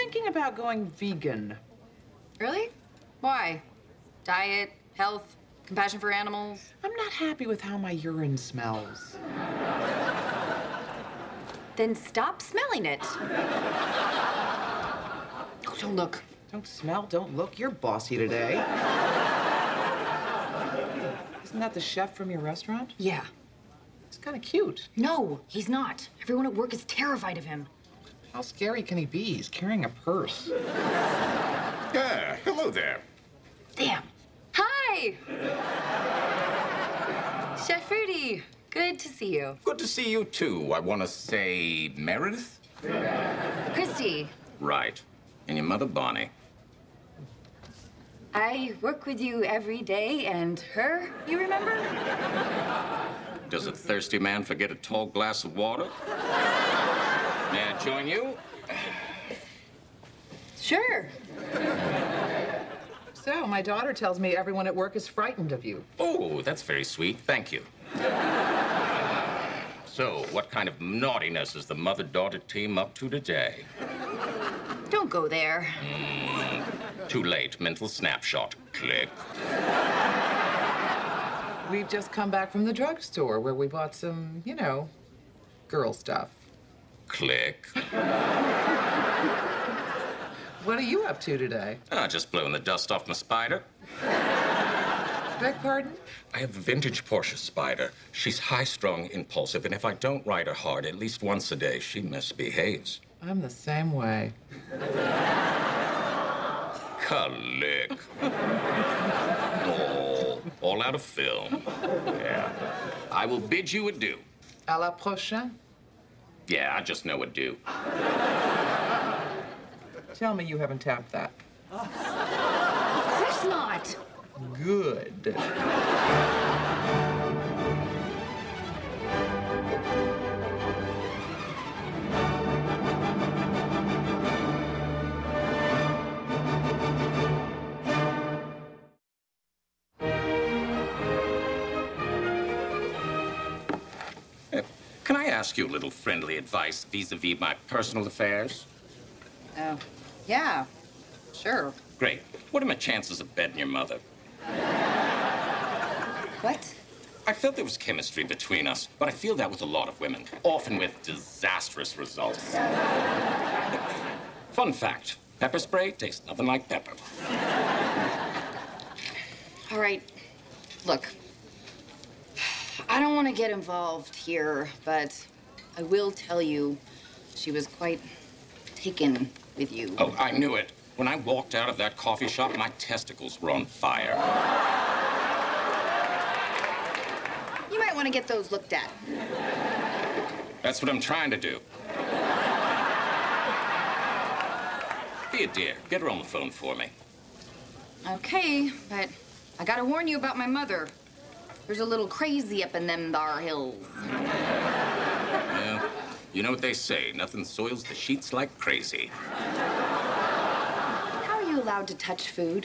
thinking about going vegan. Really? Why? Diet, health, compassion for animals? I'm not happy with how my urine smells. Then stop smelling it. Oh, don't look. Don't smell, don't look. You're bossy today. Isn't that the chef from your restaurant? Yeah. He's kind of cute. No, he's not. Everyone at work is terrified of him. How scary can he be? He's carrying a purse. Yeah, hello there. Damn. Hi! Chef Rudy, good to see you. Good to see you, too. I want to say Meredith? Christy, Right. And your mother, Bonnie. I work with you every day, and her, you remember? Does a thirsty man forget a tall glass of water? May I join you? Sure. So, my daughter tells me everyone at work is frightened of you. Oh, that's very sweet. Thank you. So, what kind of naughtiness is the mother-daughter team up to today? Don't go there. Too late. Mental snapshot. Click. We've just come back from the drugstore where we bought some, girl stuff. Click. What are you up to today? Just blowing the dust off my Spider. Beg pardon? I have a vintage Porsche Spider. She's high-strung, impulsive, and if I don't ride her hard at least once a day, she misbehaves. I'm the same way. Click. Oh, all out of film. Yeah. I will bid you adieu. À la prochaine. Yeah, I just know adieu. Tell me you haven't tapped that. Of course not. Good. Can I ask you a little friendly advice vis-a-vis my personal affairs? Oh, yeah, sure. Great. What are my chances of betting your mother? What? I felt there was chemistry between us, but I feel that with a lot of women, often with disastrous results. Fun fact, pepper spray tastes nothing like pepper. All right, look. I don't want to get involved here, but I will tell you she was quite taken with you. Oh, I knew it. When I walked out of that coffee shop, my testicles were on fire. You might want to get those looked at. That's what I'm trying to do. Be a dear. Get her on the phone for me. Okay, but I gotta warn you about my mother. There's a little crazy up in them thar hills. Yeah. You know what they say, nothing soils the sheets like crazy. How are you allowed to touch food?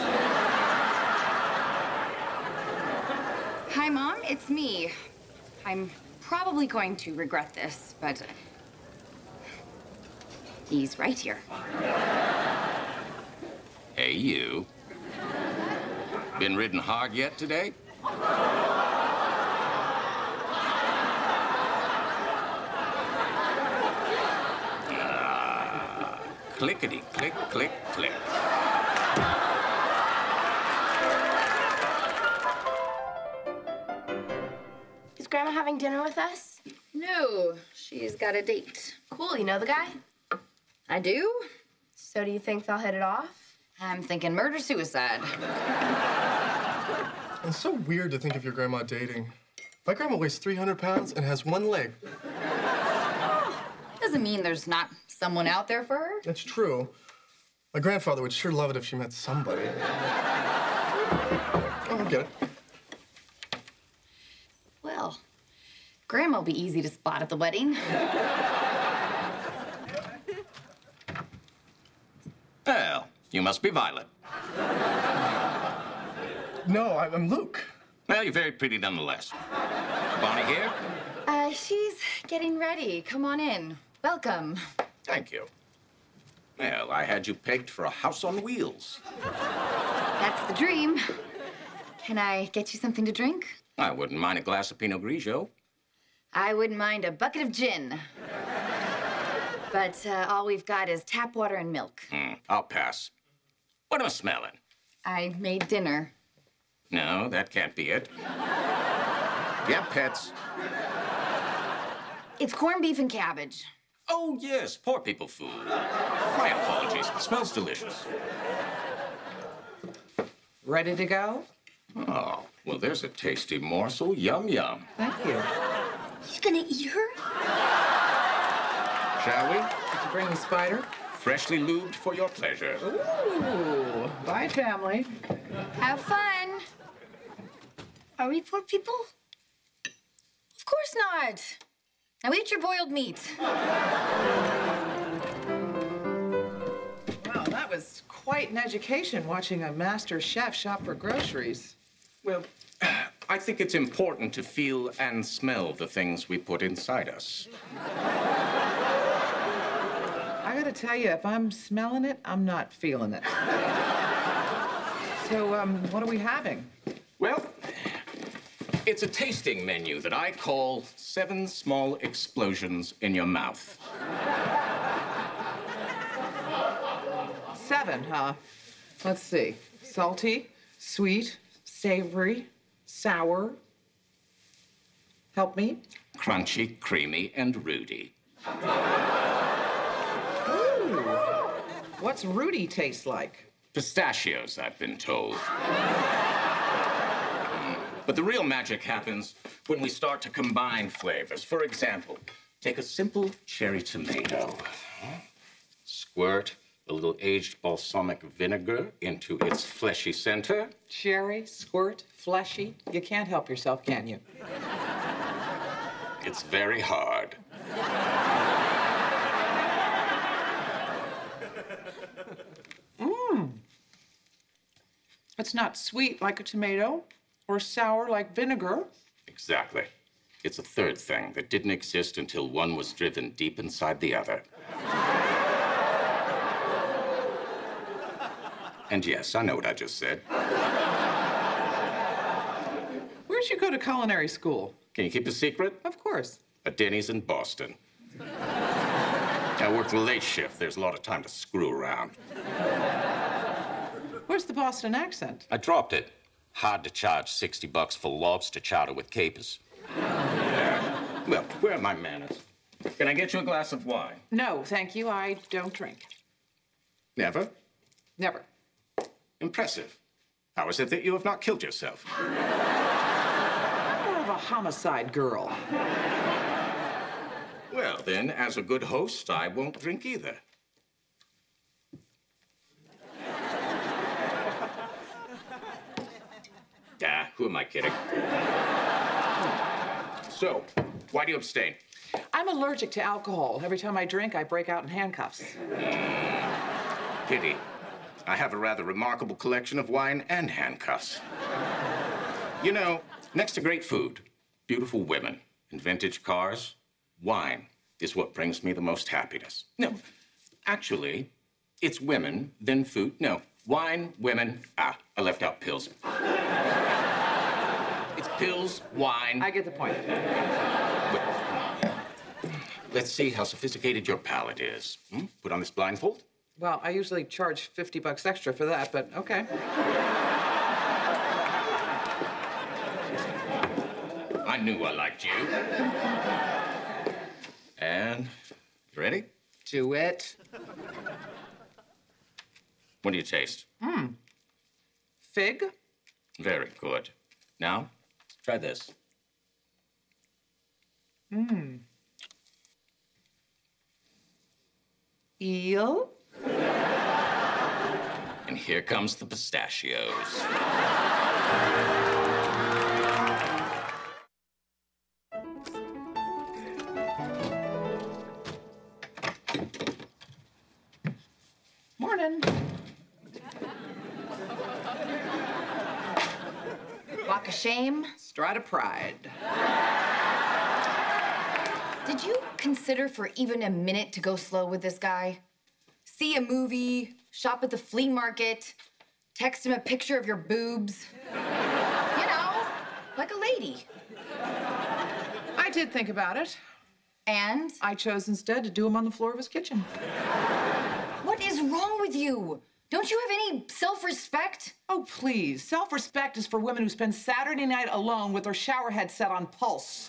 Hi, Mom, it's me. I'm probably going to regret this, but he's right here. Hey, you. Been ridden hard yet today? Clickety, click, click, click. Is Grandma having dinner with us? No, she's got a date. Cool, you know the guy? I do? So do you think they'll hit it off? I'm thinking murder-suicide. It's so weird to think of your grandma dating. My grandma weighs 300 pounds and has one leg. Doesn't mean there's not someone out there for her. That's true. My grandfather would sure love it if she met somebody. Oh, I get it. Well, Grandma will be easy to spot at the wedding. Well, you must be Violet. No, I'm Luke. Well, you're very pretty nonetheless. Bonnie here? She's getting ready. Come on in. Welcome. Thank you. Well, I had you pegged for a house on wheels. That's the dream. Can I get you something to drink? I wouldn't mind a glass of Pinot Grigio. I wouldn't mind a bucket of gin. But all we've got is tap water and milk. I'll pass. What am I smelling? I made dinner. No, that can't be it. Yeah, pets. It's corned beef and cabbage. Oh, yes, poor people food. My apologies. It smells delicious. Ready to go? Oh, well, there's a tasty morsel. Yum, yum. Thank you. He's gonna eat her? Shall we? Did you bring the spider? Freshly lubed for your pleasure. Ooh, bye, family. Have fun. Are we poor people? Of course not. Now eat your boiled meat. Wow, that was quite an education watching a master chef shop for groceries. Well, I think it's important to feel and smell the things we put inside us. I gotta tell you, if I'm smelling it, I'm not feeling it. So, what are we having? Well, it's a tasting menu that I call 7 Small Explosions in Your Mouth. 7, huh? Let's see. Salty, sweet, savory, sour. Help me? Crunchy, creamy, and rooty. Ooh. What's Rudy taste like? Pistachios, I've been told. But the real magic happens when we start to combine flavors. For example, take a simple cherry tomato. Squirt a little aged balsamic vinegar into its fleshy center. Cherry, squirt, fleshy. You can't help yourself, can you? It's very hard. It's not sweet like a tomato or sour like vinegar. Exactly. It's a third thing that didn't exist until one was driven deep inside the other. And yes, I know what I just said. Where'd you go to culinary school? Can you keep a secret? Of course. At Denny's in Boston. I work the late shift. There's a lot of time to screw around. Where's the Boston accent? I dropped it. Hard to charge $60 for lobster chowder with capers. Yeah. Well, where are my manners? Can I get you a glass of wine? No, thank you. I don't drink. Never? Never. Impressive. How is it that you have not killed yourself? More of a homicide girl. Well, then, as a good host, I won't drink either. Ah, who am I kidding? So, why do you abstain? I'm allergic to alcohol. Every time I drink, I break out in handcuffs. Pity. I have a rather remarkable collection of wine and handcuffs. You know, next to great food, beautiful women, and vintage cars, wine is what brings me the most happiness. No, actually, it's women, then food. No, wine, women. I left out pills. It's pills, wine. I get the point. Let's see how sophisticated your palate is. Put on this blindfold. Well, I usually charge $50 extra for that, but okay. I knew I liked you. And, you ready? Do it. What do you taste? Fig? Very good. Now, try this. Eel? And here comes the pistachios. Morning. Walk of shame. Stride of pride. Did you consider for even a minute to go slow with this guy? see a movie, shop at the flea market, text him a picture of your boobs. You know, like a lady. I did think about it. And? I chose instead to do him on the floor of his kitchen. What is wrong with you? Don't you have any self-respect? Oh, please. Self-respect is for women who spend Saturday night alone with their shower head set on pulse.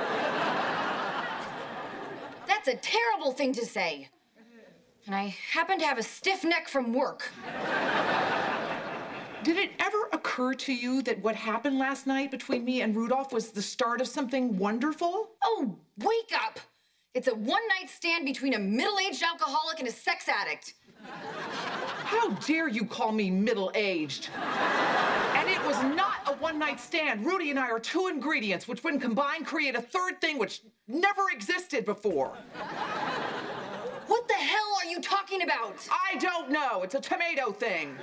That's a terrible thing to say. And I happen to have a stiff neck from work. Did it ever occur to you that what happened last night between me and Rudolph was the start of something wonderful? Oh, wake up! It's a one-night stand between a middle-aged alcoholic and a sex addict. How dare you call me middle-aged? And it was not a one-night stand. Rudy and I are two ingredients which, when combined, create a third thing which never existed before. What the hell are you talking about? I don't know. It's a tomato thing.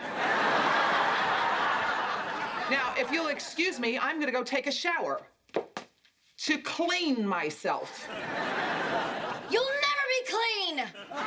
Now, if you'll excuse me, I'm gonna go take a shower to clean myself. You'll never be clean!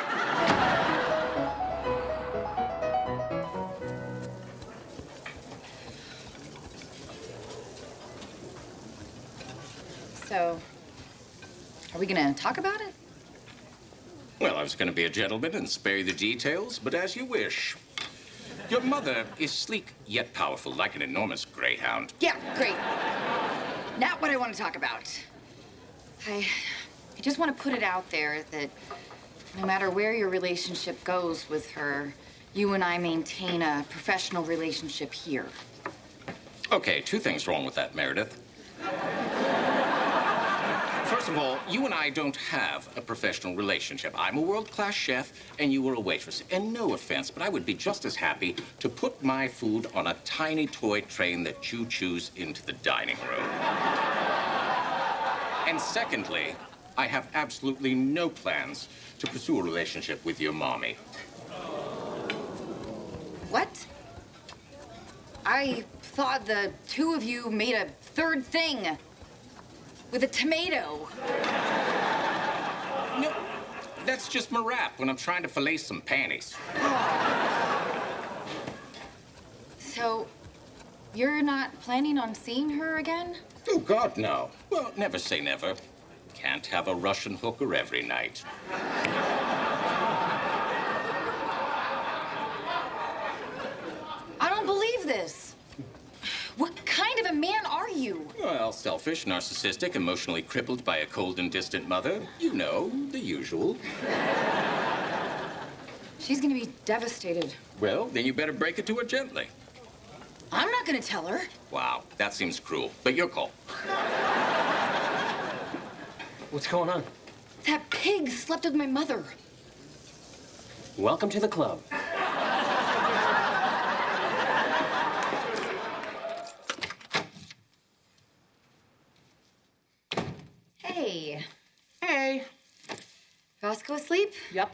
So, are we gonna talk about it? Well, I was going to be a gentleman and spare you the details, but as you wish. Your mother is sleek yet powerful, like an enormous greyhound. Yeah, great. Not what I want to talk about. I just want to put it out there that no matter where your relationship goes with her, you and I maintain a professional relationship here. Okay, two things wrong with that, Meredith. First of all, you and I don't have a professional relationship. I'm a world-class chef, and you were a waitress. And no offense, but I would be just as happy to put my food on a tiny toy train that you choose into the dining room. And secondly, I have absolutely no plans to pursue a relationship with your mommy. What? I thought the two of you made a third thing. With a tomato. No, that's just my rap when I'm trying to fillet some panties. So, you're not planning on seeing her again? Oh, God, no. Well, never say never. Can't have a Russian hooker every night. I don't believe this. What kind of a man are you? Well, selfish, narcissistic, emotionally crippled by a cold and distant mother. You know, the usual. She's gonna be devastated. Well, then you better break it to her gently. I'm not gonna tell her. Wow, that seems cruel. But your call. What's going on? That pig slept with my mother. Welcome to the club. Hey. Hey. Roscoe asleep? Yep.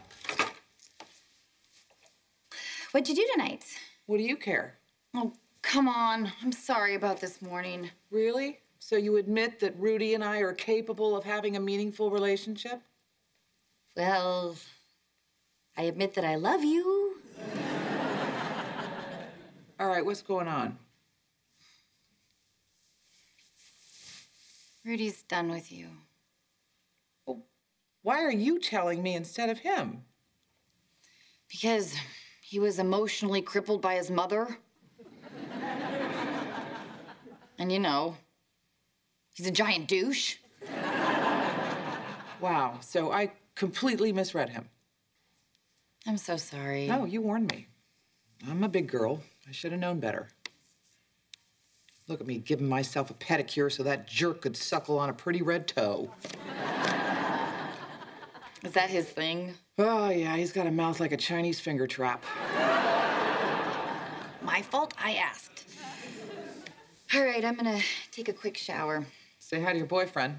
What'd you do tonight? What do you care? Oh, come on. I'm sorry about this morning. Really? So you admit that Rudy and I are capable of having a meaningful relationship? Well, I admit that I love you. All right, what's going on? Rudy's done with you. Well, why are you telling me instead of him? Because he was emotionally crippled by his mother. And you know, he's a giant douche. Wow, so I completely misread him. I'm so sorry. No, you warned me. I'm a big girl. I should have known better. Look at me giving myself a pedicure so that jerk could suckle on a pretty red toe. Is that his thing? Oh, yeah, he's got a mouth like a Chinese finger trap. My fault, I asked. All right, I'm gonna take a quick shower. Say hi to your boyfriend.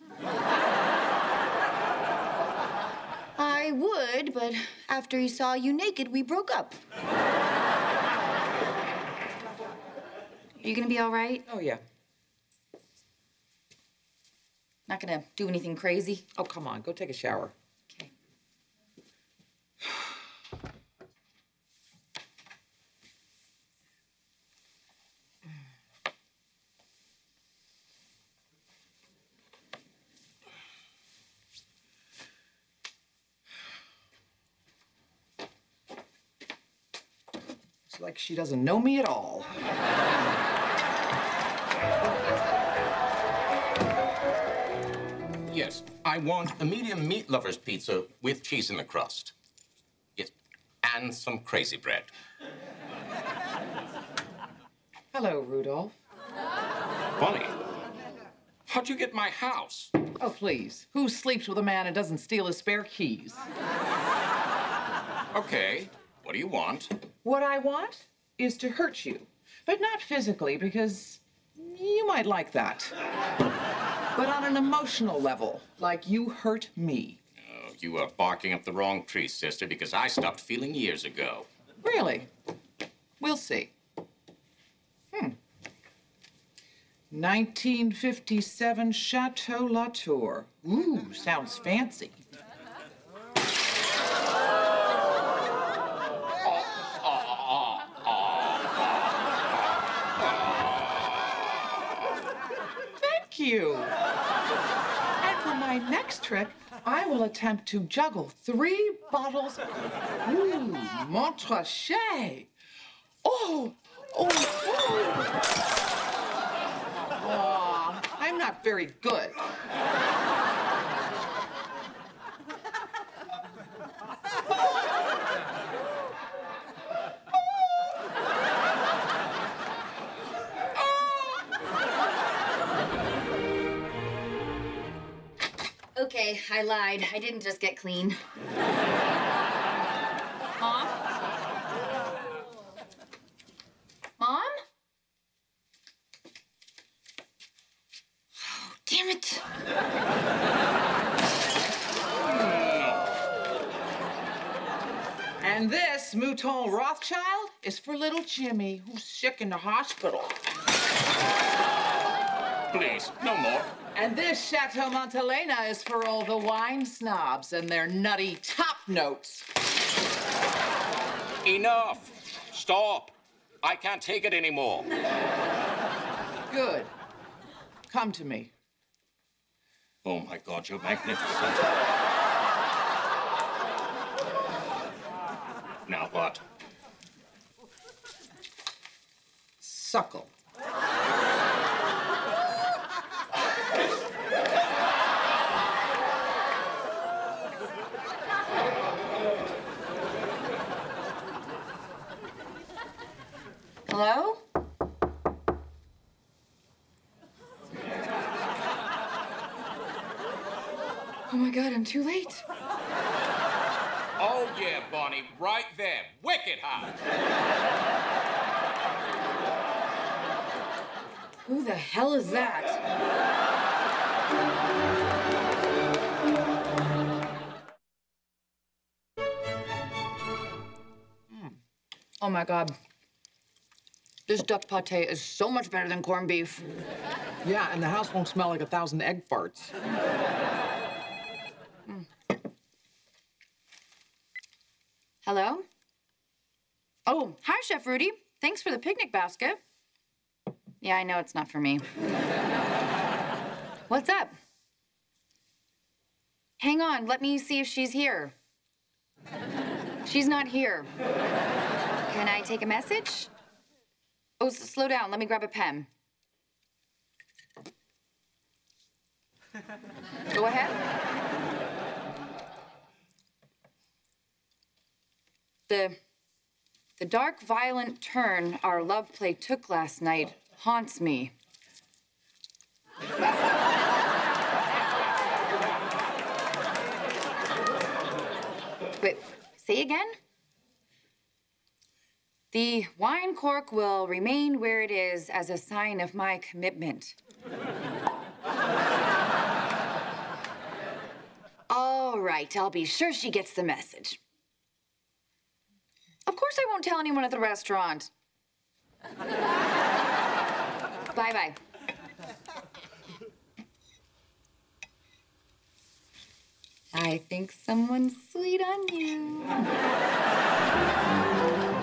I would, but after he saw you naked, we broke up. Are you gonna be all right? Oh, yeah. Not gonna do anything crazy? Oh, come on, go take a shower. Okay. It's like she doesn't know me at all. Yes, I want a medium meat lover's pizza with cheese in the crust. Yes, and some crazy bread. Hello, Rudolph. Bonnie, how'd you get my house? Oh, please. Who sleeps with a man and doesn't steal his spare keys? Okay, what do you want? What I want is to hurt you, but not physically, because you might like that. But on an emotional level, like you hurt me. Oh, you are barking up the wrong tree, sister, because I stopped feeling years ago. Really? We'll see. 1957 Chateau Latour. Ooh, sounds fancy. Thank you. And for my next trick, I will attempt to juggle 3 bottles. Ooh, Montrachet. Oh, oh, oh. Aw, I'm not very good. Okay, I lied. I didn't just get clean. Mom? Mom? Oh, damn it. And this Mouton Rothschild is for little Jimmy, who's sick in the hospital. Please, no more. And this Chateau Montelena is for all the wine snobs and their nutty top notes. Enough. Stop. I can't take it anymore. Good. Come to me. Oh, my God, you're magnificent. Now what? Suckle. Hello? Oh my God, I'm too late. Oh, yeah, Bonnie, right there. Wicked hot. Who the hell is that? Oh my God. This duck pate is so much better than corned beef. Yeah, and the house won't smell like 1,000 egg farts. Hello? Oh, hi, Chef Rudy. Thanks for the picnic basket. Yeah, I know it's not for me. What's up? Hang on, let me see if she's here. She's not here. Can I take a message? Oh, slow down. Let me grab a pen. Go ahead. The dark, violent turn our love play took last night haunts me. Wait, say again? The wine cork will remain where it is as a sign of my commitment. All right, I'll be sure she gets the message. Of course I won't tell anyone at the restaurant. Bye-bye. I think someone's sweet on you.